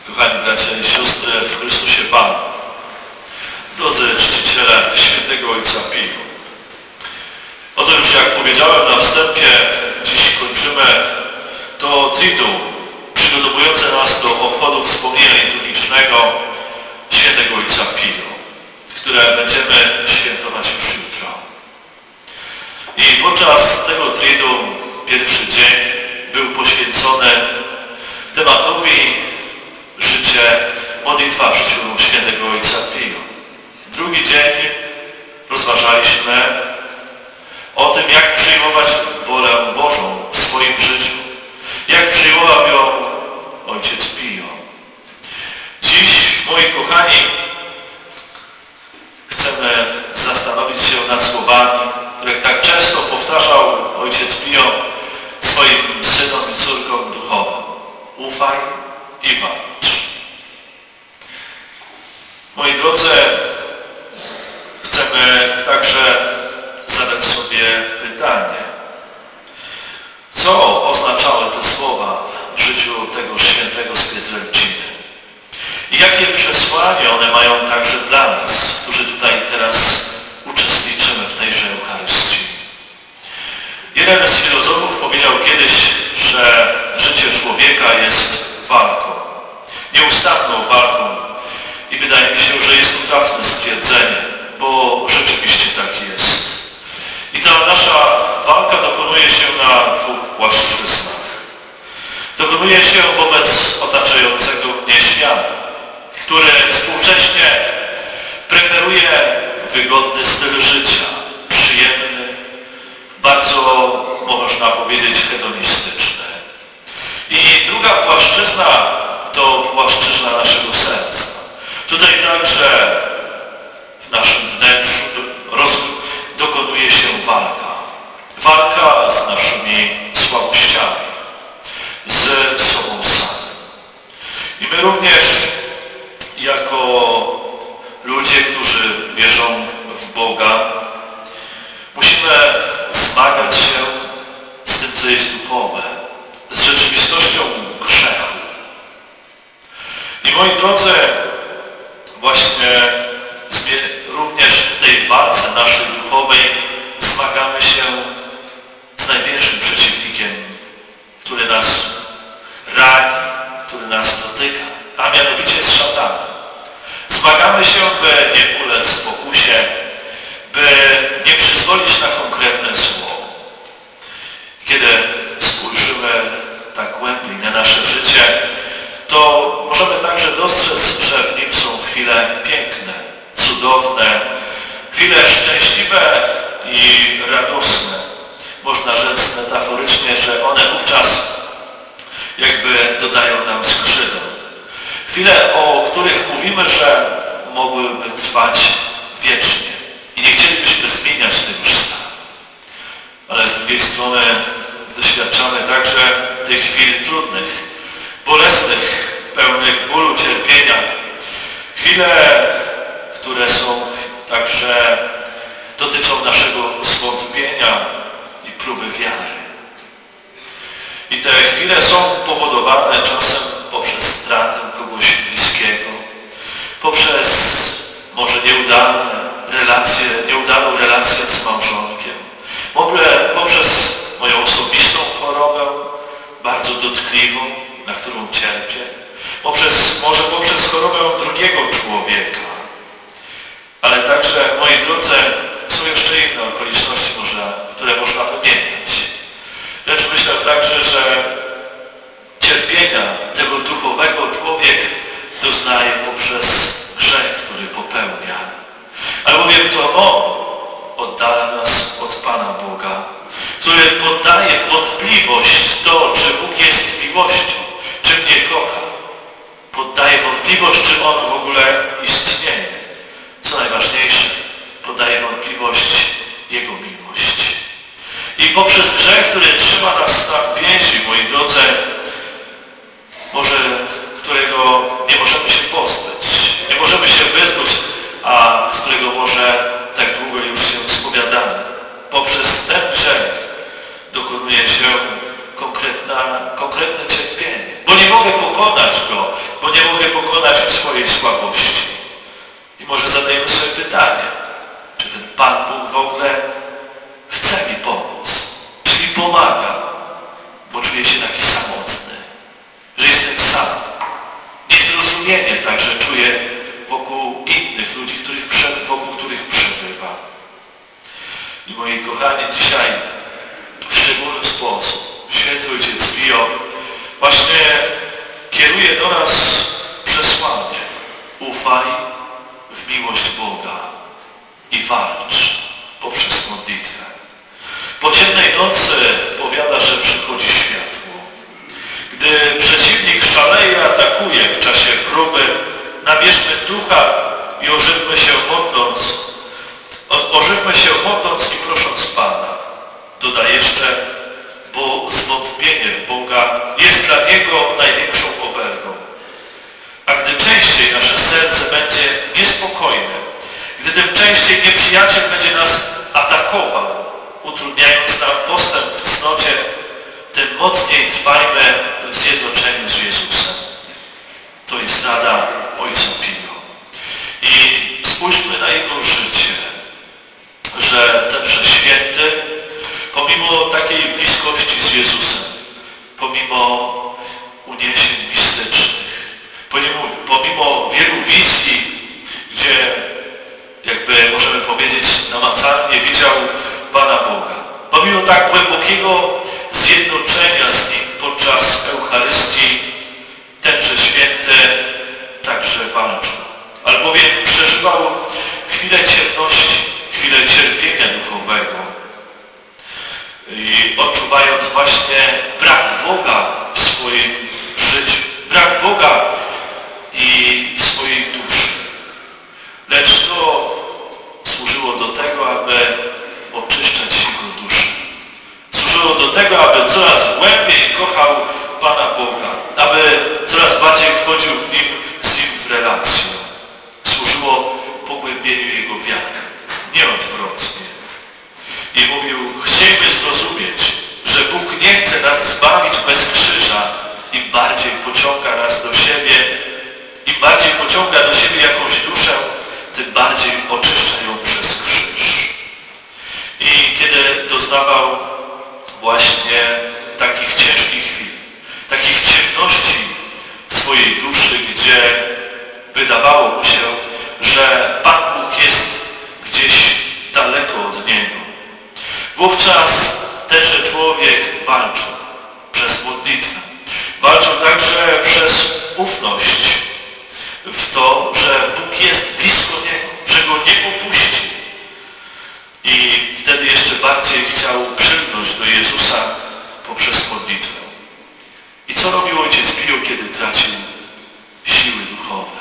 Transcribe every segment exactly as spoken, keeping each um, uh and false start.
Kochani bracia i siostry w Chrystusie Panu, drodzy czciciele świętego Ojca Pio. Oto już jak powiedziałem na wstępie, dziś kończymy to Triduum przygotowujące nas do obchodu wspomnienia liturgicznego świętego Ojca Pio, które będziemy świętować już jutro. I podczas tego Triduum pierwszy dzień był poświęcony tematowi życie, modlitwa w życiu świętego Ojca Pio. Drugi dzień rozważaliśmy o tym, jak przyjmować wolę Bożą w swoim życiu, jak przyjmował ją Ojciec Pio. Dziś, moi kochani, chcemy zastanowić się nad słowami, które tak często powtarzał Ojciec Pio swoim synom i córkom duchowym. Ufaj i walcz. Moi drodzy, chcemy także zadać sobie pytanie, co oznaczały te słowa w życiu tego świętego z Pietrelciny i jakie przesłanie one mają także dla nas, którzy tutaj teraz uczestniczymy w tejże Eucharystii. Jeden z filozofów powiedział kiedyś, że życie człowieka jest walką, nieustanną walką i wydaje mi się, że jest to trafne stwierdzenie, bo rzeczywiście tak jest. I ta nasza walka dokonuje się na dwóch płaszczyznach. Dokonuje się wobec otaczającego mnie świata, który współcześnie preferuje wygodny styl życia, przyjemny, bardzo, można powiedzieć, hedonistyczny. I druga płaszczyzna to płaszczyzna naszego serca. Tutaj także w naszym wnętrzu roz, dokonuje się walka. Walka z naszymi słabościami, z sobą samym. I my również jako ludzie, którzy wierzą w Boga, musimy zmagać się z tym, co jest duchowe, z rzeczywistością grzechu. I moi drodzy, właśnie również w tej walce naszej duchowej zmagamy się z największym przeciwnikiem, który nas rani, który nas dotyka, a mianowicie z szatanem. Zmagamy się, by nie ulec pokusie, by nie przyzwolić na konkretne zło. Kiedy spojrzymy tak głębiej na nasze życie, to możemy także dostrzec, że w nim są chwile piękne, cudowne, chwile szczęśliwe i radosne. Można rzec metaforycznie, że one wówczas jakby dodają nam skrzydeł. Chwile, o których mówimy, że mogłyby trwać wiecznie. I nie chcielibyśmy zmieniać tego stanu. Ale z drugiej strony doświadczamy także tych chwil trudnych, bolesnych, pełnych bólu, cierpienia. Chwile, które są także dotyczą naszego zwątpienia i próby wiary. I te chwile są powodowane czasem poprzez stratę kogoś bliskiego, poprzez może nieudane relacje, nieudaną relację z małżonkiem, może poprzez moją osobistą chorobę, bardzo dotkliwą, na którą cierpię, poprzez, może poprzez chorobę drugiego człowieka. Ale także, moi drodzy, są jeszcze inne okoliczności, może, które można wymieniać. Lecz myślę także, że cierpienia tego duchowego człowiek doznaje poprzez grzech, który popełnia. Albowiem to On oddala nas od Pana Boga, który poddaje wątpliwość to, czy Bóg jest miłością, czy mnie kocha. Poddaje wątpliwość, czy On w ogóle istnieje. Co najważniejsze, podaje wątpliwość Jego miłości. I poprzez grzech, który trzyma nas na więzi, moi drodzy, może którego nie możemy się pozbyć, nie możemy się wyzbyć, a z którego może tak długo już się spowiadamy. Poprzez ten grzech dokonuje się konkretna, konkretne cierpienie. Bo nie mogę pokonać go, bo nie mogę dokonać w swojej słabości. I może zadajemy sobie pytanie, czy ten Pan Bóg w ogóle chce mi pomóc, czy mi pomaga, bo czuję się taki samotny, że jestem sam. Niezrozumienie także czuję wokół innych ludzi, których, wokół których przebywam. I moi kochani, dzisiaj w szczególny sposób Święty Ojciec Pio właśnie kieruje do nas przesłanie. Ufaj w miłość Boga i walcz poprzez modlitwę. Po ciemnej nocy powiada, że przychodzi światło. Gdy przeciwnik szaleje i atakuje w czasie próby, nabierzmy ducha i ożywmy się modląc, ożywmy się modląc i prosząc Pana. Doda jeszcze, bo zwątpienie w Boga jest dla Niego największą obelgą. A gdy częściej nasze serce będzie niespokojne, gdy tym częściej nieprzyjaciel będzie nas atakował, utrudniając nam postęp w cnocie, tym mocniej trwajmy w zjednoczeniu z Jezusem. To jest rada Ojca Pio. I spójrzmy na Jego życie, że tenże święty, pomimo takiej bliskości z Jezusem, pomimo uniesień mistycznych, pomimo, pomimo wielu wizji, gdzie jakby możemy powiedzieć namacalnie widział Pana Boga, pomimo tak głębokiego zjednoczenia z Nim podczas Eucharystii, tenże święty także walczył, albowiem przeżywał chwilę ciemności, chwilę cierpienia duchowego i odczuwając właśnie brak Boga w swoim życiu, brak Boga i w swojej duszy. Lecz to służyło do tego, aby oczyszczać jego duszę. Służyło do tego, aby coraz głębiej kochał Pana Boga, aby coraz bardziej wchodził w nim, z Nim w relację. Służyło pogłębieniu jego wiary, nie odwrotnie. I mówił, chciejmy zrozumieć, że Bóg nie chce nas zbawić bez krzyża. Im bardziej pociąga nas do siebie, im bardziej pociąga do siebie jakąś duszę, tym bardziej oczyszcza ją przez krzyż. I kiedy doznawał właśnie takich ciężkich chwil, takich ciemności w swojej duszy, gdzie wydawało mu się, że Pan Bóg jest gdzieś daleko od niego, wówczas tenże człowiek walczył przez modlitwę. Walczył także przez ufność w to, że Bóg jest blisko niego, że go nie opuści. I wtedy jeszcze bardziej chciał przylgnąć do Jezusa poprzez modlitwę. I co robił Ojciec Pio, kiedy tracił siły duchowe?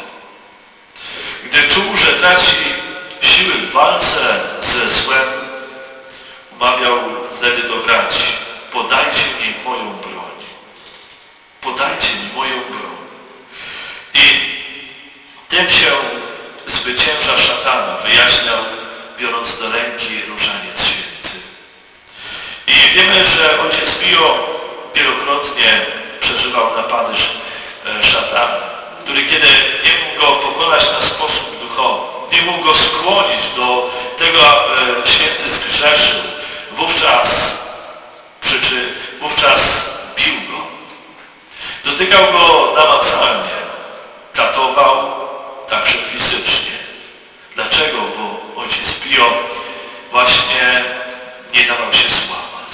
Gdy czuł, że traci siły w walce ze złem, mawiał wtedy do braci, podajcie mi moją broń. Podajcie mi moją broń. I tym się zwycięża szatana, wyjaśniał, biorąc do ręki różaniec święty. I wiemy, że Ojciec Pio wielokrotnie przeżywał napady szatana, który kiedy nie mógł go pokonać na sposób duchowy, nie mógł go skłonić do tego, aby święty zgrzeszył, wówczas przyczy, wówczas bił go. Dotykał go namacalnie, katował także fizycznie. Dlaczego? Bo Ojciec Pio właśnie nie dawał się złamać.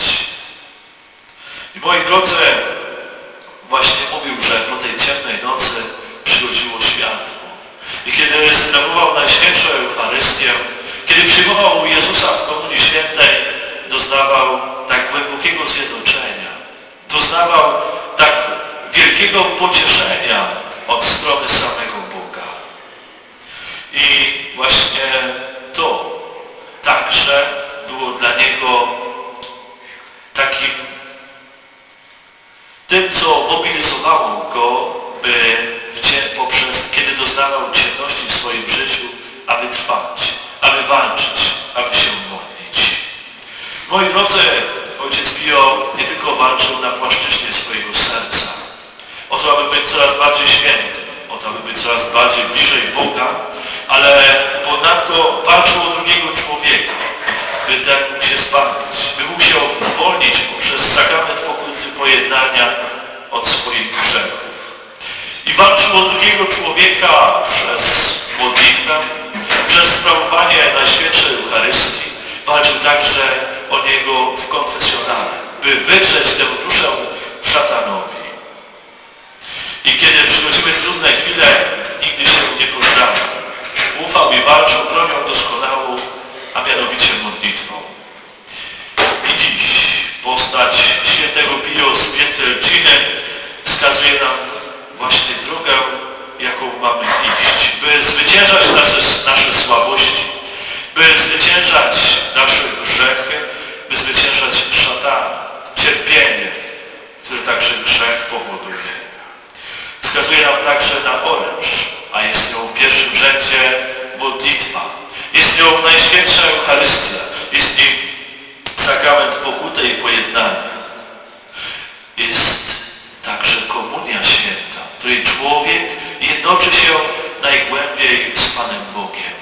I moi drodzy, właśnie mówił, że po tej ciemnej nocy przychodziło światło. I kiedy sprawował Najświętszą Eucharystię, kiedy przyjmował Jezusa w Komunii Świętej, doznawał tak głębokiego zjednoczenia, doznawał tak wielkiego pocieszenia od strony samego Boga. I właśnie to także było dla niego takim tym, co mobilizowało go, by poprzez, kiedy doznawał ciemności w swoim życiu, aby trwać, aby walczyć, aby się modlić. Moi drodzy, Ojciec Pio nie tylko walczył na płaszczyźnie swojego serca, o to, aby być coraz bardziej świętym, o aby być coraz bardziej bliżej Boga, ale ponadto walczył o drugiego człowieka, by ten mógł się zbawić, by mógł się uwolnić poprzez sakrament pokuty pojednania od swoich grzechów. I walczył o drugiego człowieka przez modlitwę, przez sprawowanie Najświętszej Eucharystii. Walczył także o niego w konfesjonale, by wydrzeć tę duszę szatanowi. I kiedy przychodziły trudne chwile, nigdy się nie poddał. Ufał i walczył bronią doskonałą, a mianowicie modlitwą. I dziś postać świętego Pio z Pietrelciny wskazuje nam właśnie drogę, jaką mamy iść, by zwyciężać nasze, nasze słabości, by zwyciężać nasze grzechy, by zwyciężać szatana, cierpienie, które także grzech powoduje. Wskazuje nam także na oręż, a jest nią w pierwszym rzędzie modlitwa. Jest nią Najświętsza Eucharystia, jest nim sakrament pokuty i pojednania. Jest także komunia święta, w której człowiek jednoczy się najgłębiej z Panem Bogiem.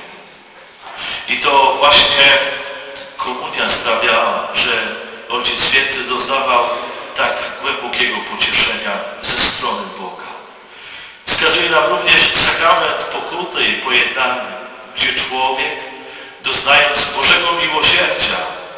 I to właśnie komunia sprawiała, że Ojciec Święty doznawał tak głębokiego pocieszenia ze strony Boga. Wskazuje nam również sakrament pokuty i pojednania, gdzie człowiek, doznając Bożego miłosierdzia,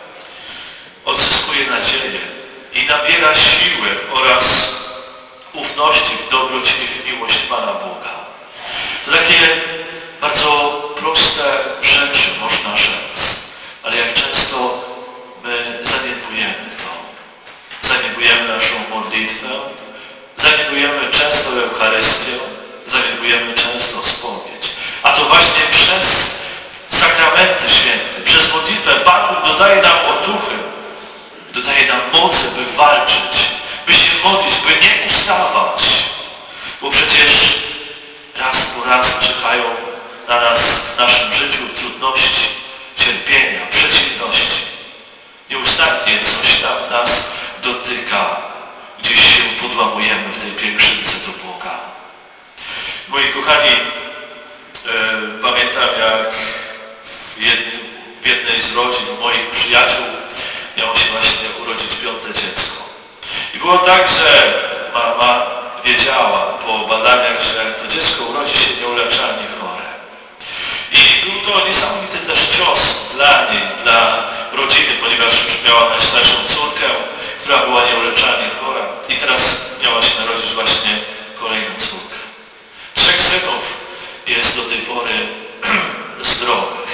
odzyskuje nadzieję i nabiera siły oraz ufności w dobroć i w miłość Pana Boga. To takie bardzo proste rzeczy, można rzec, ale jak często my zaniedbujemy to. Zaniedbujemy naszą modlitwę, zaniedbujemy często Eucharystię, zaniedbujemy często spowiedź. A to właśnie przez sakramenty święte, przez modlitwę Pan Bóg dodaje nam otuchy, dodaje nam mocy, by walczyć, by się modlić, by nie ustawać. Bo przecież raz po raz czyhają na nas w naszym życiu trudności, cierpienia, przeciwności. Nieustannie coś tam nas dotyka, gdzieś się podłamujemy w tej pielgrzymce do Boga. Moi kochani, e, pamiętam jak w, jednym, w jednej z rodzin moich przyjaciół miało się właśnie urodzić piąte dziecko. I było tak, że mama wiedziała po badaniach, że to dziecko urodzi się nieuleczalnie chore. I był to niesamowity też cios dla niej, dla rodziny, ponieważ już miała najstarszą córkę, która była nieuleczalnie chora i teraz miała się narodzić właśnie kolejną córkę. Trzech synów jest do tej pory zdrowych.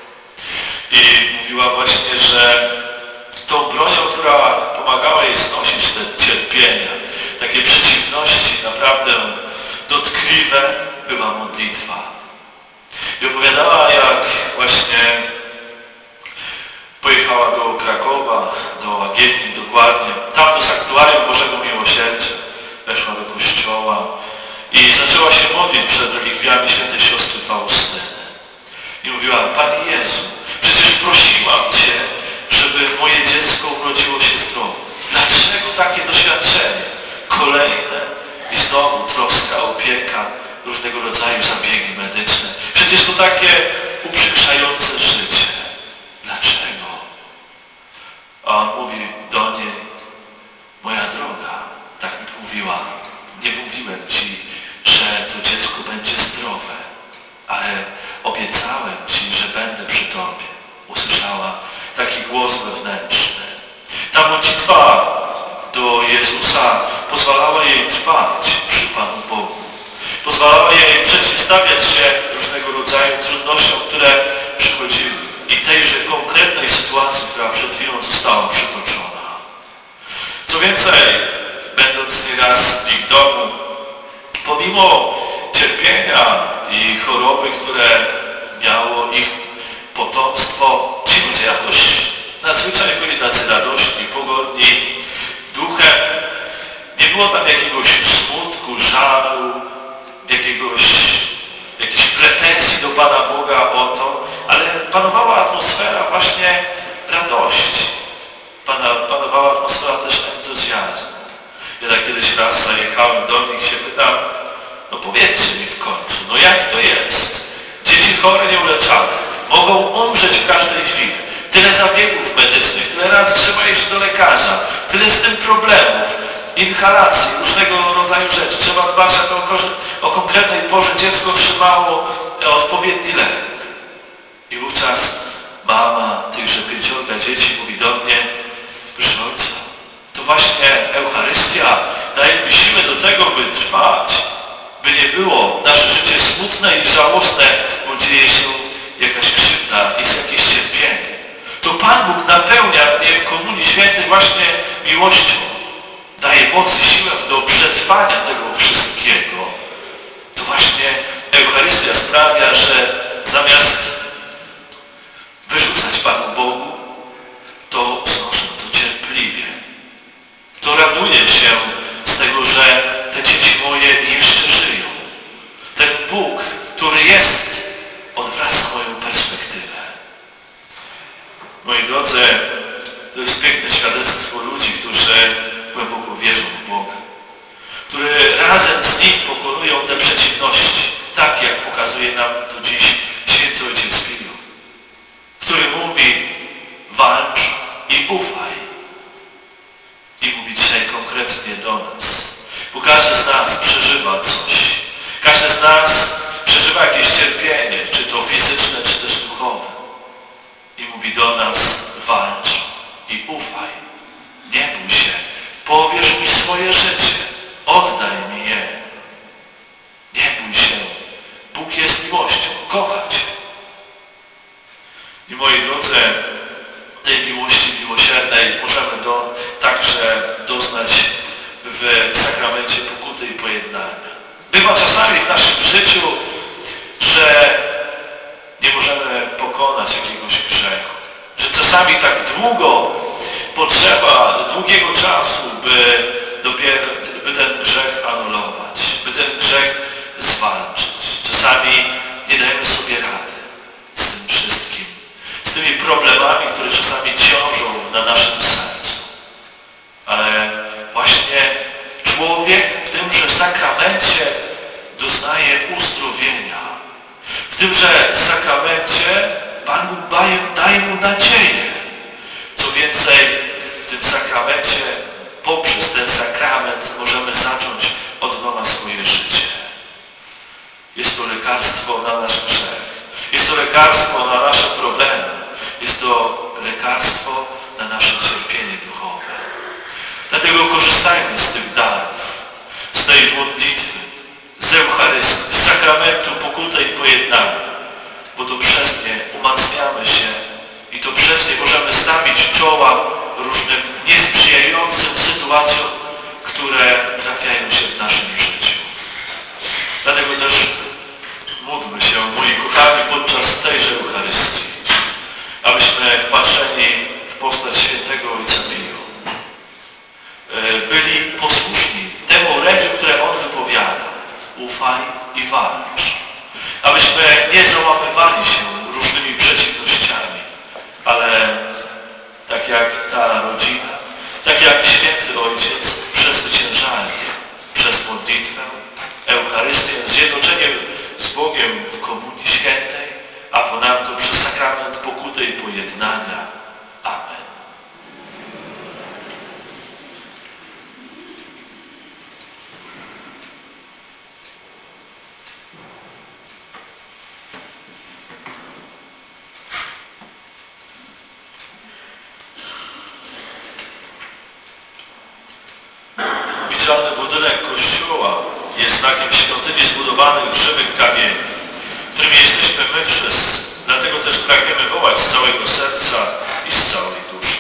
I mówiła właśnie, że tą bronią, która pomagała jej znosić te cierpienia, takie przeciwności naprawdę dotkliwe, była modlitwa. I opowiadała, jak właśnie pojechała do Krakowa, do Łagiewni dokładnie, tam do Sanktuarium Bożego Miłosierdzia, weszła do kościoła i zaczęła się modlić przed relikwiami świętej siostry Faustyny. I mówiła: Panie Jezu, przecież prosiłam Cię, żeby moje dziecko urodziło się zdrowe. Dlaczego takie doświadczenie? Kolejne i znowu troska, opieka, różnego rodzaju zabiegi medyczne. Przecież to takie uprzykrzające życie. Dlaczego? A on mówi do niej: moja droga, tak mi mówiła, nie mówiłem Ci, że to dziecko będzie zdrowe, ale obiecałem Ci, że będę przy Tobie. Usłyszała taki głos wewnętrzny. Ta modlitwa do Jezusa pozwalała jej trwać przy Panu Bogu. Pozwalała jej przeciwstawiać się różnego rodzaju trudnościom, które przychodziły. I tejże konkretnej sytuacji, która przed chwilą została przytoczona. Co więcej, będąc nieraz w ich domu, pomimo cierpienia i choroby, które miało ich potomstwo, ci ludzie jakoś nadzwyczaj byli tacy radośni, pogodni duchem. Nie było tam jakiegoś smutku, żalu, jakiegoś, jakichś pretensji do Pana Boga o to, ale panowała atmosfera właśnie radości. Pana, panowała atmosfera też entuzjazmu. Ja tak kiedyś raz zajechałem do nich i się pytam: no powiedzcie mi w końcu, chore, nieuleczalne. Mogą umrzeć w każdej chwili. Tyle zabiegów medycznych, tyle razy trzeba iść do lekarza, tyle z tym problemów, inhalacji, różnego rodzaju rzeczy. Trzeba dbać, aby o, o konkretnej porze dziecko otrzymało odpowiedni lek. I wówczas mama tychże pięciorga dzieci mówi do mnie: proszę ojca, to właśnie Eucharystia daje mi siłę do tego, by trwać, by nie było nasze życie smutne i żałosne, bo dzieje się jakaś krzywda, jest jakieś cierpienie. To Pan Bóg napełnia mnie w Komunii Świętej właśnie miłością. Daje moc i siłę do przetrwania tego wszystkiego. To właśnie Eucharystia sprawia, że zamiast wyrzucać Panu Bogu, to znoszę to cierpliwie. To raduję się z tego, że te dzieci moje jeszcze żyją. Ten Bóg, który jest, odwraca moją perspektywę. Moi drodzy, to jest piękne świadectwo ludzi, którzy głęboko wierzą w Boga, które razem z Nim pokonują te przeciwności, tak jak pokazuje nam to dziś Święty Ojciec Pio, który mówi: walcz i ufaj. I mówi dzisiaj konkretnie do nas, bo każdy z nas przeżywa coś. Każdy z nas przeżywa jakieś cierpienie, czy to fizyczne, czy też duchowe. I mówi do nas: walcz i ufaj. Nie bój się. Powierz mi swoje życie. Oddaj mi je. Nie bój się. Bóg jest miłością. Kocha Cię. I moi drodzy, tej miłości miłosiernej możemy do, także doznać w sakramencie pokuty i pojednania. Bywa czasami w naszym życiu, że nie możemy pokonać jakiegoś grzechu. Że czasami tak długo potrzeba długiego czasu, by, dopiero, by ten grzech anulować, by ten grzech zwalczyć. Czasami nie dajemy sobie rady z tym wszystkim, z tymi problemami, które czasami ciążą na naszym sercu. Ale właśnie człowiek w tymże sakramencie doznaje uzdrowienia. W tymże sakramencie Pan Bóg daje, daje mu nadzieję. Co więcej, w tym sakramencie, poprzez ten sakrament możemy zacząć od nowa swoje życie. Jest to lekarstwo na nasz grzech. Jest to lekarstwo na nasze problemy. Jest to lekarstwo na nasze cierpienie duchowe. Dlatego korzystajmy z tych darów, z tej modlitwy, z Eucharystii, z sakramentu pokuty i pojednania, bo to przez nie umacniamy się i to przez nie możemy stawić czoła różnym niesprzyjającym sytuacjom, które trafiają się w naszym życiu. Dlatego też módlmy się, moi kochani, podczas tejże Eucharystii, abyśmy wpatrzeni w postać Świętego Ojca Pio byli posłuszni temu orędziu, które On wypowiada. Ufaj i walcz. Abyśmy nie załamywali się różnymi przeciwnościami, ale tak jak ta rodzina, tak jak Święty Ojciec, przezwyciężali przez modlitwę, Eucharystię, zjednoczenie z Bogiem w Komunii Świętej, a ponadto przez sakrament pokuty i pojednania. Amen. Widzialny budynek kościoła jest znakiem świątyni zbudowanych w żywych kamieni, którymi jesteśmy my wszyscy. Dlatego też pragniemy wołać z całego serca i z całej duszy.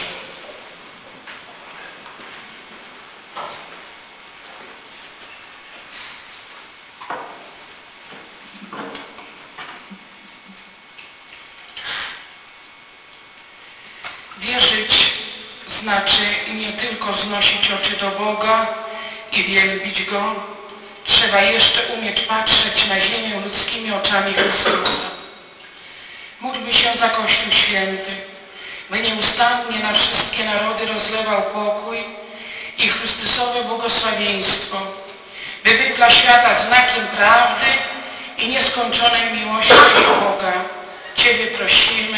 Wierzyć znaczy nie tylko wznosić oczy do Boga i wielbić Go, trzeba jeszcze umieć patrzeć na ziemię ludzkimi oczami Chrystusa. Módlmy się za Kościół Święty, by nieustannie na wszystkie narody rozlewał pokój i Chrystusowe błogosławieństwo, by był dla świata znakiem prawdy i nie nieskończonej miłości Boga. Ciebie prosimy.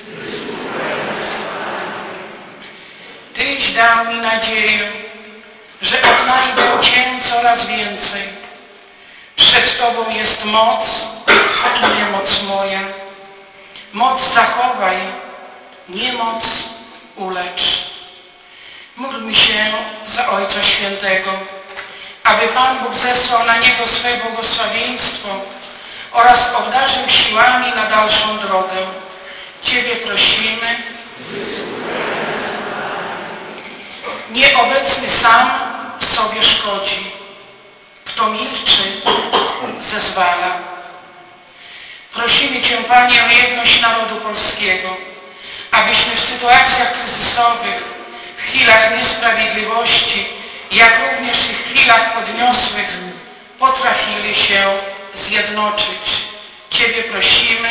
Tyś dał mi nadzieję, że odnajdę Cię coraz więcej. Przed Tobą jest moc i niemoc moja. Moc zachowaj, niemoc ulecz. Módlmy się za Ojca Świętego, aby Pan Bóg zesłał na niego swe błogosławieństwo oraz obdarzył siłami na dalszą drogę. Ciebie prosimy. Nieobecny sam sobie szkodzi. Kto milczy, zezwala. Prosimy Cię, Panie, o jedność narodu polskiego, abyśmy w sytuacjach kryzysowych, w chwilach niesprawiedliwości, jak również i w chwilach podniosłych potrafili się zjednoczyć. Ciebie prosimy.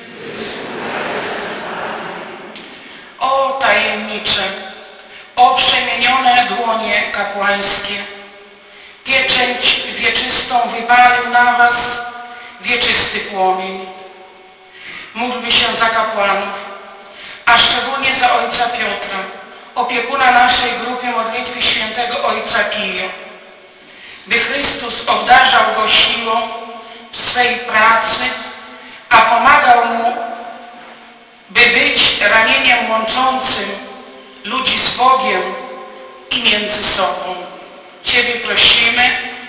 O tajemnicze, o przemienione dłonie kapłańskie, pieczęć wieczystą wypalił na Was wieczysty płomień. Módlmy się za kapłanów, a szczególnie za ojca Piotra, opiekuna naszej grupy modlitwy świętego ojca Pio, by Chrystus obdarzał go siłą w swej pracy, a pomagał mu, by być ramieniem łączącym ludzi z Bogiem i między sobą. Ciebie prosimy.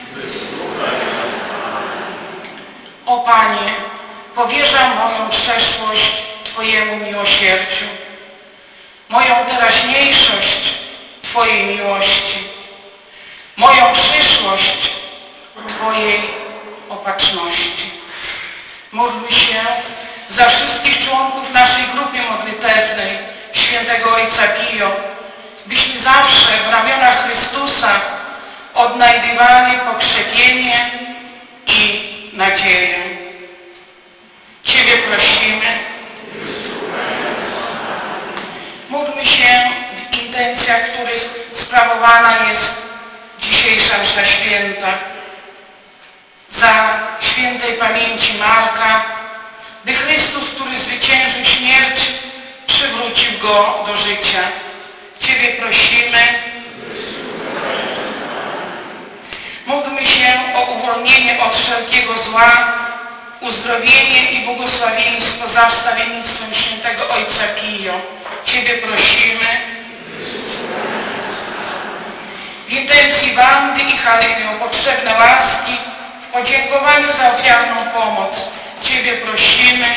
O Panie, powierzam moją przeszłość Twojemu miłosierdziu, moją teraźniejszość Twojej miłości, moją przyszłość Twojej opatrzności. Módlmy się za wszystkich członków naszej grupy modlitewnej świętego ojca Pio, byśmy zawsze w ramionach Chrystusa odnajdywali pokrzepienie i nadzieję. Ciebie prosimy. Módlmy się w intencjach, których sprawowana jest dzisiejsza msza święta, za świętej pamięci Marka, by Chrystus, który zwyciężył śmierć, przywrócił go do życia. Ciebie prosimy. Módlmy się o uwolnienie od wszelkiego zła, uzdrowienie i błogosławieństwo za wstawiennictwem świętego ojca Pio. Ciebie prosimy. W intencji Wandy i Haliny o potrzebne łaski, w podziękowaniu za ofiarną pomoc. Ciebie prosimy.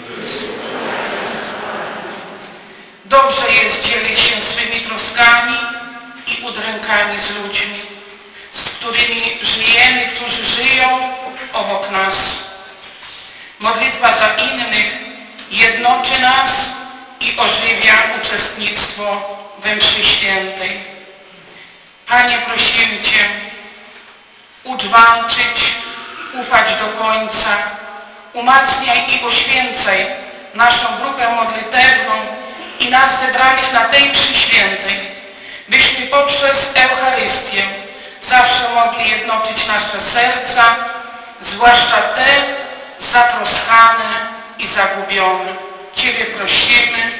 Dobrze jest dzielić się swymi troskami i udrękami z ludźmi, z którymi żyjemy, którzy żyją obok nas. Modlitwa za innych jednoczy nas i ożywia uczestnictwo we mszy świętej. Panie, prosimy Cię, ucz walczyć, ufać do końca, umacniaj i poświęcaj naszą grupę modlitewną i nas zebranych na tej mszy świętej, byśmy poprzez Eucharystię zawsze mogli jednoczyć nasze serca, zwłaszcza te zatroskane i zagubione. Ciebie prosimy.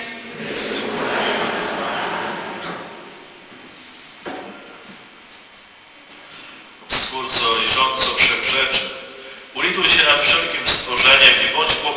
Stwórco i rządco wszech rzeczy, ulituj się nad wszelkim stworzeniem i bądź